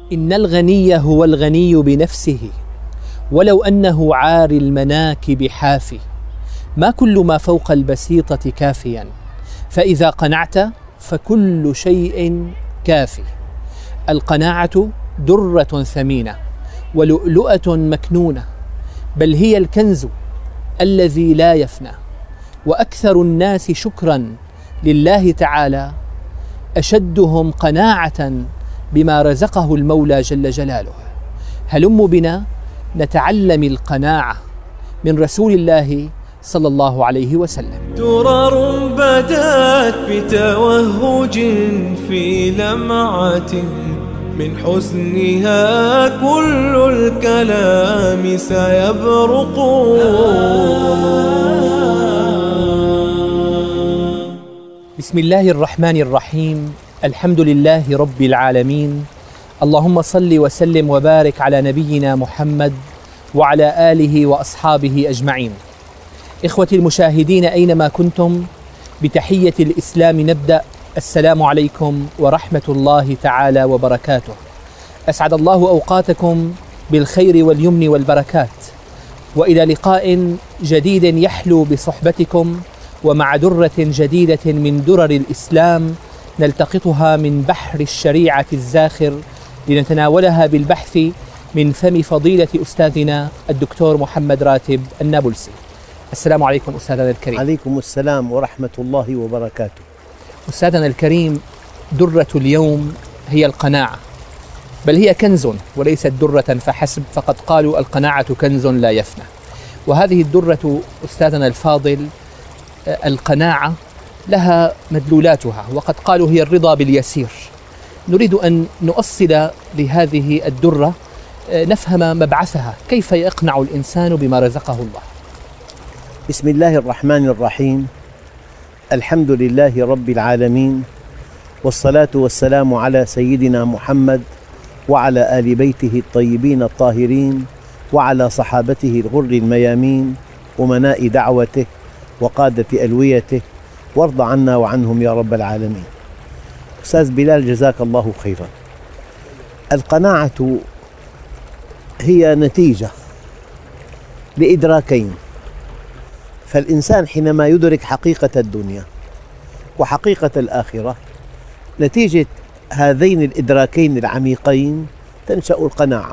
إن الغني هو الغني بنفسه ولو أنه عاري المناكب حافي. ما كل ما فوق البسيطة كافيا، فإذا قنعت فكل شيء كافي. القناعة درة ثمينة ولؤلؤة مكنونة، بل هي الكنز الذي لا يفنى. وأكثر الناس شكرا لله تعالى أشدهم قناعة بما رزقه المولى جل جلاله. هلم بنا نتعلم القناعة من رسول الله صلى الله عليه وسلم. درر بدات بتوهج في لمعة، من حسنها كل الكلام سيبرق. بسم الله الرحمن الرحيم. الحمد لله رب العالمين. اللهم صل وسلم وبارك على نبينا محمد وعلى آله وأصحابه أجمعين. إخوتي المشاهدين أينما كنتم، بتحية الإسلام نبدأ. السلام عليكم ورحمة الله تعالى وبركاته. أسعد الله أوقاتكم بالخير واليمن والبركات، وإلى لقاء جديد يحلو بصحبتكم ومع درة جديدة من درر الإسلام نلتقطها من بحر الشريعة الزاخر لنتناولها بالبحث من فم فضيلة أستاذنا الدكتور محمد راتب النابلسي. السلام عليكم أستاذنا الكريم. عليكم السلام ورحمة الله وبركاته. أستاذنا الكريم، درة اليوم هي القناعة، بل هي كنز وليست درة فحسب، فقد قالوا القناعة كنز لا يفنى. وهذه الدرة أستاذنا الفاضل، القناعة لها مدلولاتها، وقد قالوا هي الرضا باليسير. نريد أن نؤصل لهذه الدرة، نفهم مبعثها، كيف يقنع الإنسان بما رزقه الله. بسم الله الرحمن الرحيم. الحمد لله رب العالمين، والصلاة والسلام على سيدنا محمد وعلى آل بيته الطيبين الطاهرين وعلى صحابته الغر الميامين ومناء دعوته وقادة ألويته، وارض عنا وعنهم يا رب العالمين. أستاذ بلال، جزاك الله خيرا. القناعة هي نتيجة لإدراكين. فالإنسان حينما يدرك حقيقة الدنيا وحقيقة الآخرة، نتيجة هذين الإدراكين العميقين تنشأ القناعة.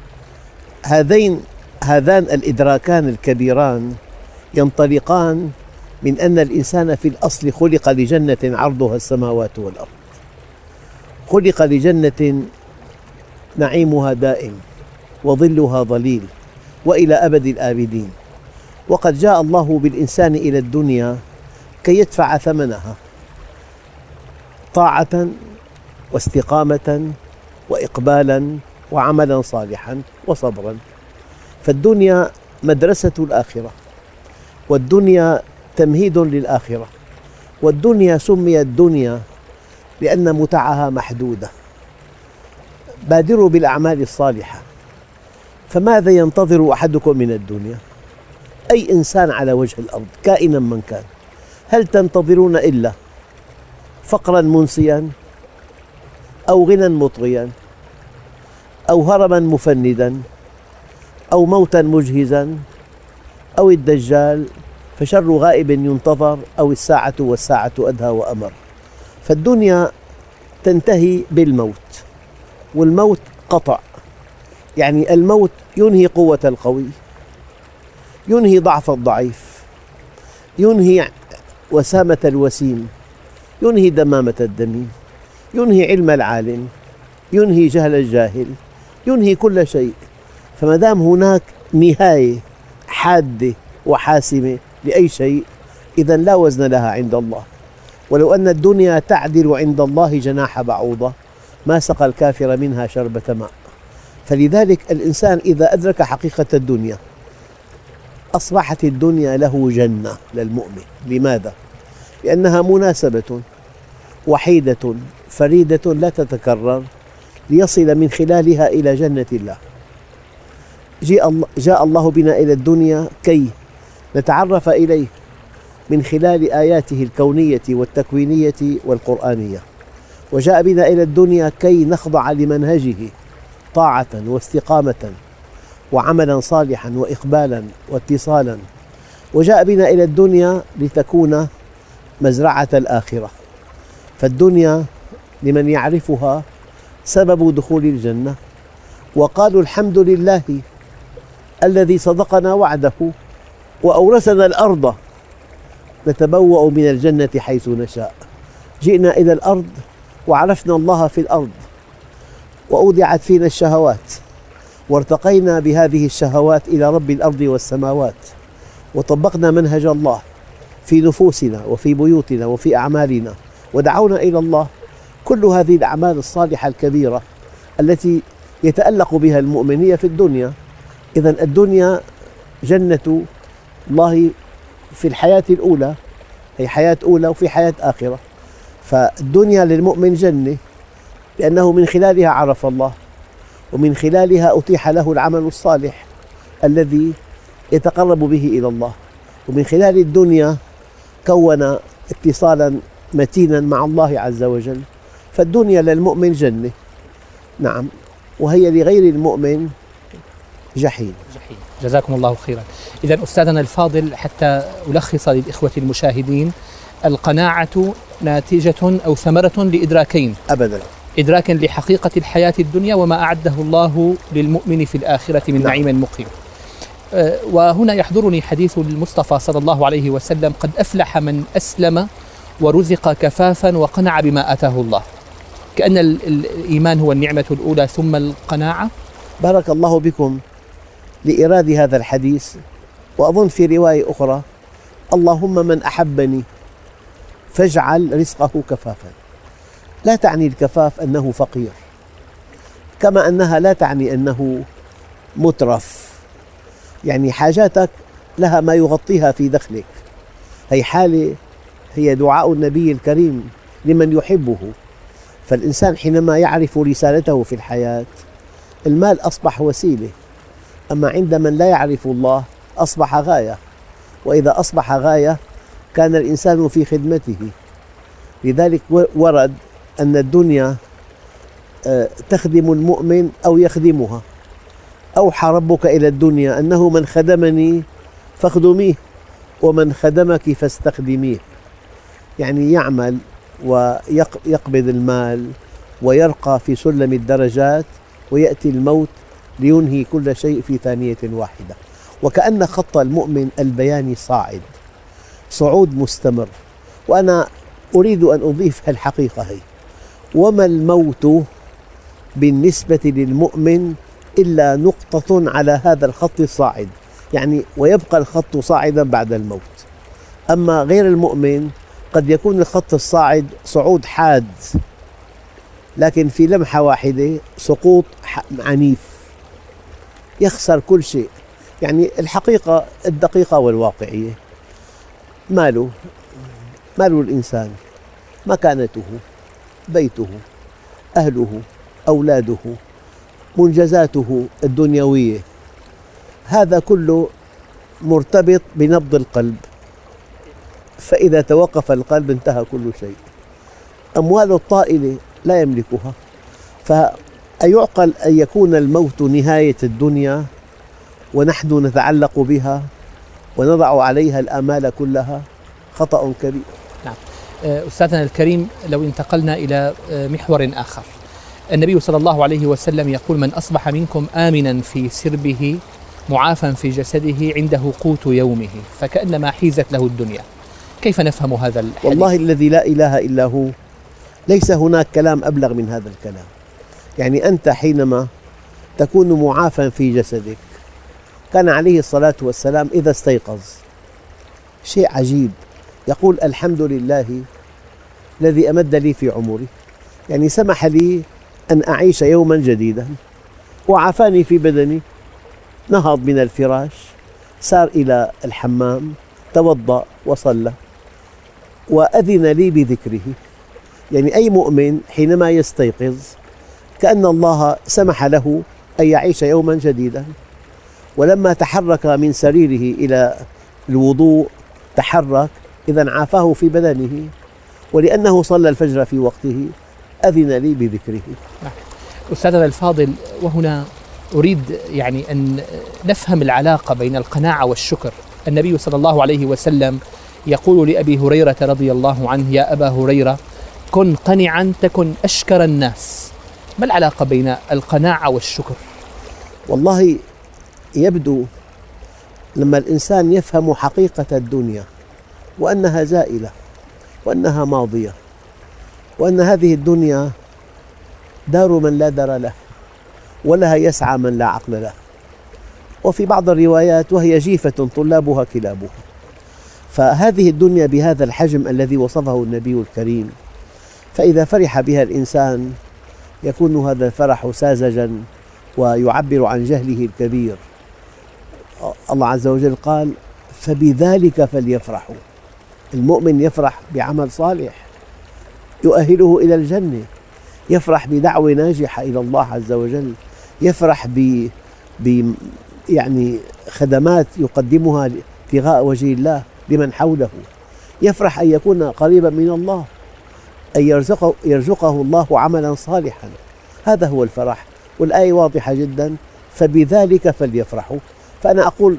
هذان الإدراكان الكبيران ينطلقان من أن الإنسان في الأصل خلق لجنة عرضها السماوات والأرض، خلق لجنة نعيمها دائم وظلها ظليل وإلى أبد الآبدين. وقد جاء الله بالإنسان إلى الدنيا كي يدفع ثمنها طاعة واستقامة وإقبالا وعملا صالحا وصبرا. فالدنيا مدرسة الآخرة، والدنيا تمهيد للآخرة، والدنيا سميت دنيا لأن متعها محدودة. بادروا بالأعمال الصالحة. فماذا ينتظر أحدكم من الدنيا؟ أي إنسان على وجه الأرض كائنا من كان، هل تنتظرون إلا فقرا منسيا أو غنى مطغيا أو هرما مفندا أو موتا مجهزا أو الدجال فشر غائب ينتظر أو الساعة والساعة أدهى وأمر. فالدنيا تنتهي بالموت، والموت قطع، يعني الموت ينهي قوة القوي، ينهي ضعف الضعيف، ينهي وسامة الوسيم، ينهي دمامة الدميم، ينهي علم العالم، ينهي جهل الجاهل، ينهي كل شيء. فما دام هناك نهاية حادة وحاسمة لأي شيء، إذن لا وزن لها عند الله. ولو أن الدنيا تعدل عند الله جناح بعوضة ما سقى الكافر منها شربة ماء. فلذلك الإنسان إذا أدرك حقيقة الدنيا أصبحت الدنيا له جنة للمؤمن. لماذا؟ لأنها مناسبة وحيدة فريدة لا تتكرر ليصل من خلالها إلى جنة الله. جاء الله بنا إلى الدنيا كي نتعرف إليه من خلال آياته الكونية والتكوينية والقرآنية، وجاء بنا إلى الدنيا كي نخضع لمنهجه طاعة واستقامة وعملا صالحا وإقبالا واتصالا، وجاء بنا إلى الدنيا لتكون مزرعة الآخرة. فالدنيا لمن يعرفها سبب دخول الجنة، وقالوا الحمد لله الذي صدقنا وعده وأورثنا الأرض نتبوأ من الجنة حيث نشاء. جئنا إلى الأرض وعرفنا الله في الأرض، وأودعت فينا الشهوات، وارتقينا بهذه الشهوات إلى رب الأرض والسماوات، وطبقنا منهج الله في نفوسنا وفي بيوتنا وفي أعمالنا، ودعونا إلى الله. كل هذه الأعمال الصالحة الكبيرة التي يتألق بها المؤمن هي في الدنيا. إذن الدنيا جنة الله في الحياة الأولى، هي حياة أولى وفي حياة آخرة. فالدنيا للمؤمن جنة لأنه من خلالها عرف الله، ومن خلالها أتيح له العمل الصالح الذي يتقرب به إلى الله، ومن خلال الدنيا كون اتصالا متينا مع الله عز وجل. فالدنيا للمؤمن جنة، نعم، وهي لغير المؤمن جحيم. جزاكم الله خيرا. إذن أستاذنا الفاضل، حتى ألخص للإخوة المشاهدين، القناعة ناتجة أو ثمرة لإدراكين: أبدا إدراك لحقيقة الحياة الدنيا وما أعده الله للمؤمن في الآخرة من نعيم مقيم. وهنا يحضرني حديث المصطفى صلى الله عليه وسلم: قد أفلح من أسلم ورزق كفافا وقنع بما آتاه الله. كأن الإيمان هو النعمة الأولى ثم القناعة. بارك الله بكم لإيراد هذا الحديث. وأظن في رواية أخرى: اللهم من أحبني فاجعل رزقه كفافا. لا تعني الكفاف أنه فقير، كما أنها لا تعني أنه مترف، يعني حاجاتك لها ما يغطيها في دخلك. هي حالة هي دعاء النبي الكريم لمن يحبه. فالإنسان حينما يعرف رسالته في الحياة، المال أصبح وسيلة، أما عند من لا يعرف الله أصبح غاية، وإذا أصبح غاية كان الإنسان في خدمته. لذلك ورد أن الدنيا تخدم المؤمن أو يخدمها. أوحى ربك إلى الدنيا أنه من خدمني فاخدميه، ومن خدمك فاستخدميه. يعني يعمل ويقبض المال ويرقى في سلم الدرجات، ويأتي الموت لينهي كل شيء في ثانية واحدة. وكأن خط المؤمن البياني صاعد، صعود مستمر. وأنا أريد أن أضيف الحقيقة هي: وما الموت بالنسبة للمؤمن إلا نقطة على هذا الخط الصاعد، يعني ويبقى الخط صاعدا بعد الموت. أما غير المؤمن قد يكون الخط الصاعد صعود حاد، لكن في لمحة واحدة سقوط عنيف، يخسر كل شيء. يعني الحقيقة الدقيقة والواقعية: ماله الإنسان، مكانته، بيته، أهله، أولاده، منجزاته الدنيوية، هذا كله مرتبط بنبض القلب. فإذا توقف القلب انتهى كل شيء. أمواله الطائلة لا يملكها. فأيعقل أن يكون الموت نهاية الدنيا ونحن نتعلق بها ونضع عليها الآمال كلها؟ خطأ كبير. نعم. أستاذنا الكريم، لو انتقلنا إلى محور آخر، النبي صلى الله عليه وسلم يقول: من أصبح منكم آمنا في سربه معافا في جسده عنده قوت يومه، فكأنما حيزت له الدنيا. كيف نفهم هذا الحديث؟ والله الذي لا إله إلا هو، ليس هناك كلام أبلغ من هذا الكلام. يعني أنت حينما تكون معافا في جسدك، كان عليه الصلاة والسلام إذا استيقظ شيء عجيب يقول: الحمد لله الذي أمد لي في عمري، يعني سمح لي أن أعيش يوما جديدا، وعافاني في بدني. نهض من الفراش، سار إلى الحمام، توضأ وصلى، وأذن لي بذكره. يعني أي مؤمن حينما يستيقظ كأن الله سمح له أن يعيش يوما جديدا. ولما تحرك من سريره إلى الوضوء تحرك، إذن عافاه في بدنه، ولأنه صلى الفجر في وقته أذن لي بذكره. أستاذنا الفاضل، وهنا أريد يعني أن نفهم العلاقة بين القناعة والشكر. النبي صلى الله عليه وسلم يقول لأبي هريرة رضي الله عنه: يا أبا هريرة، كن قنعا تكن أشكر الناس. ما العلاقة بين القناعة والشكر؟ والله يبدو لما الإنسان يفهم حقيقة الدنيا وأنها زائلة وأنها ماضية، وأن هذه الدنيا دار من لا دار له، ولها يسعى من لا عقل له، وفي بعض الروايات وهي جيفة طلابها كلابها. فهذه الدنيا بهذا الحجم الذي وصفه النبي الكريم، فإذا فرح بها الإنسان يكون هذا الفرح ساذجا ويعبر عن جهله الكبير. الله عز وجل قال: فبذلك فليفرحوا. المؤمن يفرح بعمل صالح يؤهله إلى الجنة، يفرح بدعوة ناجحة إلى الله عز وجل، يفرح يعني خدمات يقدمها ابتغاء وجه الله لمن حوله، يفرح أن يكون قريبا من الله، أن يرزقه الله عملا صالحا. هذا هو الفرح، والآية واضحة جدا: فبذلك فليفرحوا. فأنا أقول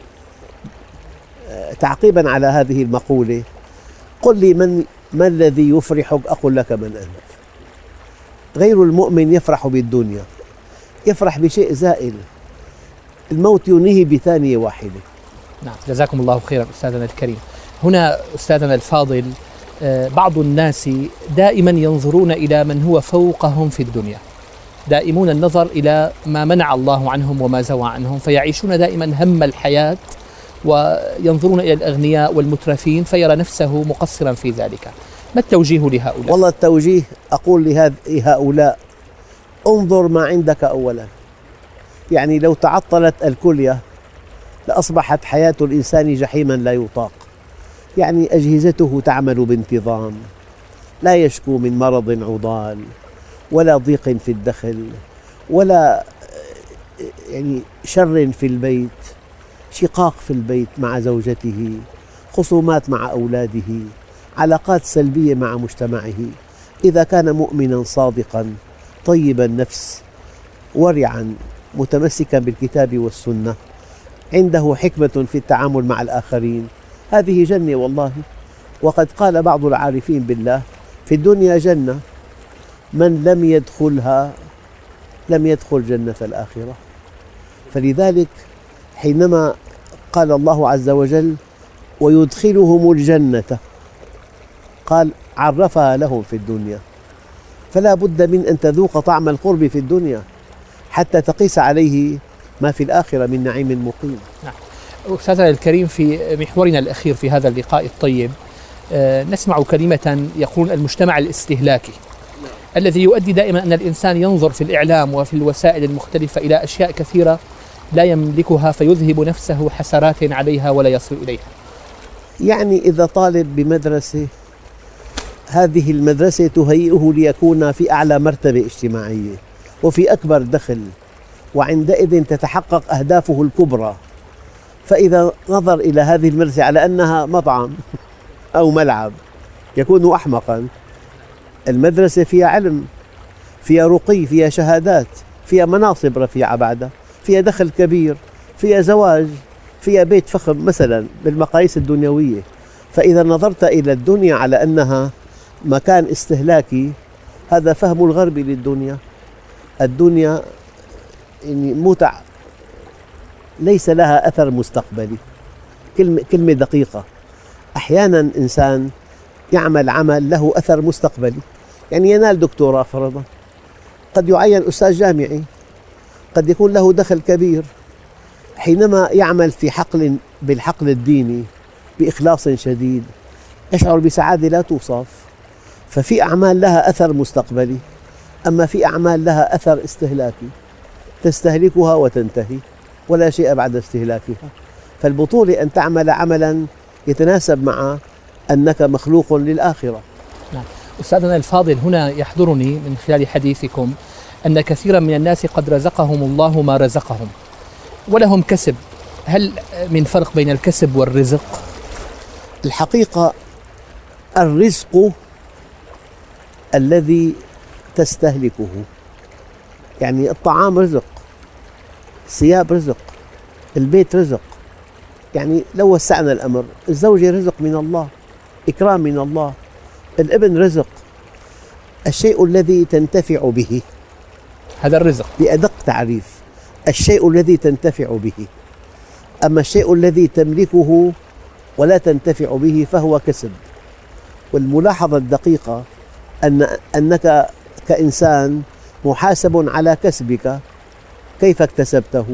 تعقيبا على هذه المقولة: قل لي ما الذي يفرحك أقول لك من أنت. غير المؤمن يفرح بالدنيا، يفرح بشيء زائل، الموت ينهي بثانية واحدة. نعم، جزاكم الله خيرا أستاذنا الكريم. هنا أستاذنا الفاضل، بعض الناس دائما ينظرون إلى من هو فوقهم في الدنيا، دائمون النظر إلى ما منع الله عنهم وما زوى عنهم، فيعيشون دائما هم الحياة وينظرون إلى الأغنياء والمترفين فيرى نفسه مقصرا في ذلك. ما التوجيه لهؤلاء؟ والله التوجيه أقول لهؤلاء: انظر ما عندك أولا. يعني لو تعطلت الكلية لأصبحت حياة الإنسان جحيما لا يطاق. يعني أجهزته تعمل بانتظام، لا يشكو من مرض عضال ولا ضيق في الدخل ولا يعني شر في البيت، شقاق في البيت مع زوجته، خصومات مع أولاده، علاقات سلبية مع مجتمعه. إذا كان مؤمنا صادقا طيب النفس ورعا متمسكا بالكتاب والسنة، عنده حكمة في التعامل مع الآخرين، هذه جنة والله. وقد قال بعض العارفين بالله: في الدنيا جنة، من لم يدخلها لم يدخل جنة الآخرة. فلذلك حينما قال الله عز وجل: ويدخلهم الجنة، قال عرفها لهم في الدنيا. فلا بد من أن تذوق طعم القرب في الدنيا حتى تقيس عليه ما في الآخرة من نعيم مقيم. نعم. أستاذنا الكريم، في محورنا الأخير في هذا اللقاء الطيب نسمع كلمة يقول المجتمع الاستهلاكي الذي يؤدي دائما أن الإنسان ينظر في الإعلام وفي الوسائل المختلفة إلى أشياء كثيرة لا يملكها فيذهب نفسه حسرات عليها ولا يصل إليها. يعني إذا طالب بمدرسة، هذه المدرسة تهيئه ليكون في أعلى مرتبة اجتماعية وفي أكبر دخل، وعندئذ تتحقق أهدافه الكبرى. فإذا نظر إلى هذه المدرسة على أنها مطعم أو ملعب يكون أحمقا. المدرسة فيها علم، فيها رقي، فيها شهادات، فيها مناصب رفيعة بعدها، فيها دخل كبير، فيها زواج، فيها بيت فخم مثلا بالمقاييس الدنيوية. فإذا نظرت إلى الدنيا على أنها مكان استهلاكي، هذا فهم الغرب للدنيا. الدنيا يعني متع ليس لها أثر مستقبلي. كلمة دقيقة. أحيانا إنسان يعمل عمل له أثر مستقبلي، يعني ينال دكتوراه فرضا، قد يعين أستاذ جامعي، قد يكون له دخل كبير. حينما يعمل في بالحقل الديني بإخلاص شديد يشعر بسعادة لا توصف. ففي أعمال لها أثر مستقبلي، أما في أعمال لها أثر استهلاكي، تستهلكها وتنتهي ولا شيء بعد استهلاكها. فالبطولة أن تعمل عملا يتناسب مع أنك مخلوق للآخرة. نعم. أستاذنا الفاضل، هنا يحضرني من خلال حديثكم أن كثيرا من الناس قد رزقهم الله ما رزقهم ولهم كسب. هل من فرق بين الكسب والرزق؟ الحقيقة الرزق الذي تستهلكه، يعني الطعام رزق، الثياب رزق، البيت رزق. يعني لو وسعنا الأمر، الزوجة رزق من الله، إكرام من الله، الابن رزق. الشيء الذي تنتفع به هذا الرزق بأدق تعريف، الشيء الذي تنتفع به. أما الشيء الذي تملكه ولا تنتفع به فهو كسب. والملاحظة الدقيقة أنك كإنسان محاسب على كسبك، كيف اكتسبته؟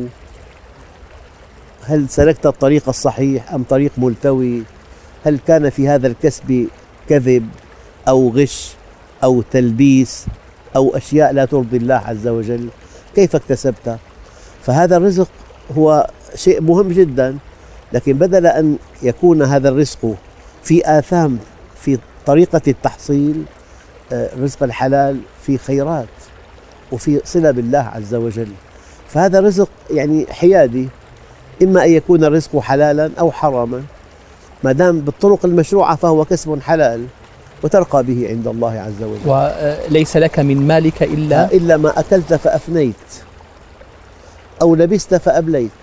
هل سلكت الطريق الصحيح أم طريق ملتوي؟ هل كان في هذا الكسب كذب أو غش أو تلبيس أو أشياء لا ترضي الله عز وجل؟ كيف اكتسبت؟ فهذا الرزق هو شيء مهم جدا، لكن بدل أن يكون هذا الرزق في آثام في طريقة التحصيل، رزق الحلال في خيرات وفي صلة بالله عز وجل. فهذا رزق يعني حيادي، إما أن يكون الرزق حلالا أو حراما، ما دام بالطرق المشروعة فهو كسب حلال وترقى به عند الله عز وجل. وليس لك من مالك إلا ما أكلت فأفنيت، أو لبست فأبليت.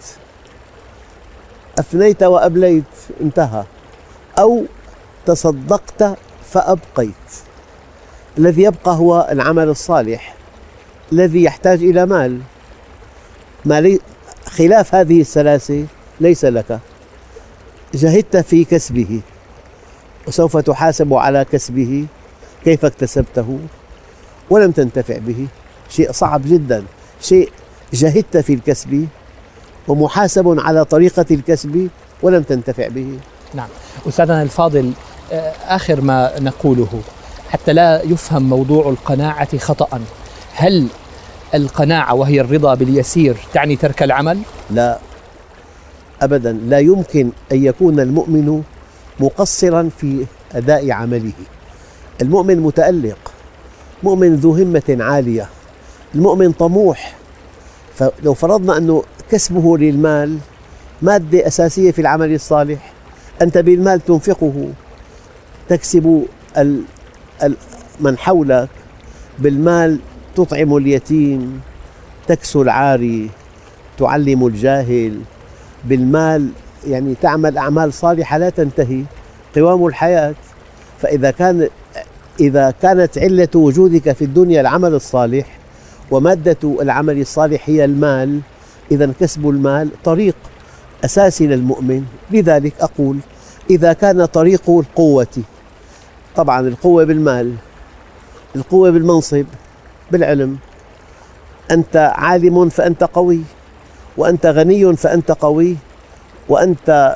أفنيت وأبليت انتهى، أو تصدقت فأبقيت. الذي يبقى هو العمل الصالح الذي يحتاج إلى مال. خلاف هذه الثلاثة ليس لك. جهدت في كسبه وسوف تحاسب على كسبه، كيف اكتسبته ولم تنتفع به. شيء صعب جدا، شيء جهدت في الكسب ومحاسب على طريقة الكسب ولم تنتفع به. نعم أستاذنا الفاضل، آخر ما نقوله حتى لا يفهم موضوع القناعة خطأ، هل القناعة وهي الرضا باليسير تعني ترك العمل؟ لا أبدا، لا يمكن أن يكون المؤمن مقصرا في أداء عمله. المؤمن متألق، مؤمن ذو همة عالية، المؤمن طموح. فلو فرضنا أنه كسبه للمال مادة أساسية في العمل الصالح، أنت بالمال تنفقه، تكسب من حولك، بالمال تطعم اليتيم، تكسو العاري، تعلم الجاهل، بالمال يعني تعمل أعمال صالحة لا تنتهي، قوام الحياة. إذا كانت علة وجودك في الدنيا العمل الصالح ومادة العمل الصالح هي المال، إذا كسب المال طريق أساسي للمؤمن. لذلك أقول إذا كان طريق القوة، طبعا القوة بالمال، القوة بالمنصب، بالعلم، أنت عالم فأنت قوي، وأنت غني فأنت قوي، وأنت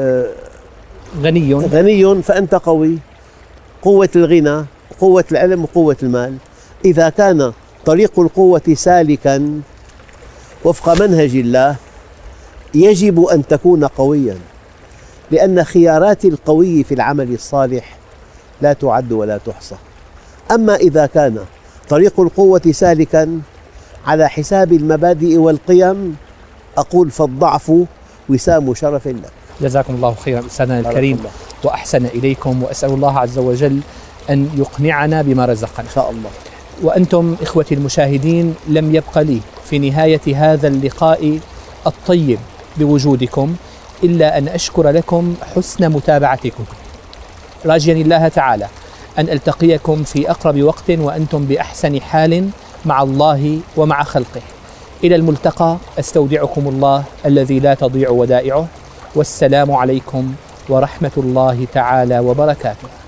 غني فأنت قوي. قوة الغنى، قوة العلم، وقوة المال. إذا كان طريق القوة سالكا وفق منهج الله يجب أن تكون قويا، لأن خيارات القوي في العمل الصالح لا تعد ولا تحصى. أما إذا كان طريق القوة سالكا على حساب المبادئ والقيم، أقول فالضعف وسام شرف لك. جزاكم الله خيرا أستاذنا الكريم وأحسن إليكم، وأسأل الله عز وجل أن يقنعنا بما رزقنا إن شاء الله. وأنتم إخوتي المشاهدين، لم يبق لي في نهاية هذا اللقاء الطيب بوجودكم إلا أن أشكر لكم حسن متابعتكم، راجيا الله تعالى أن ألتقيكم في أقرب وقت وأنتم بأحسن حال مع الله ومع خلقه. إلى الملتقى، أستودعكم الله الذي لا تضيع ودائعه، والسلام عليكم ورحمة الله تعالى وبركاته.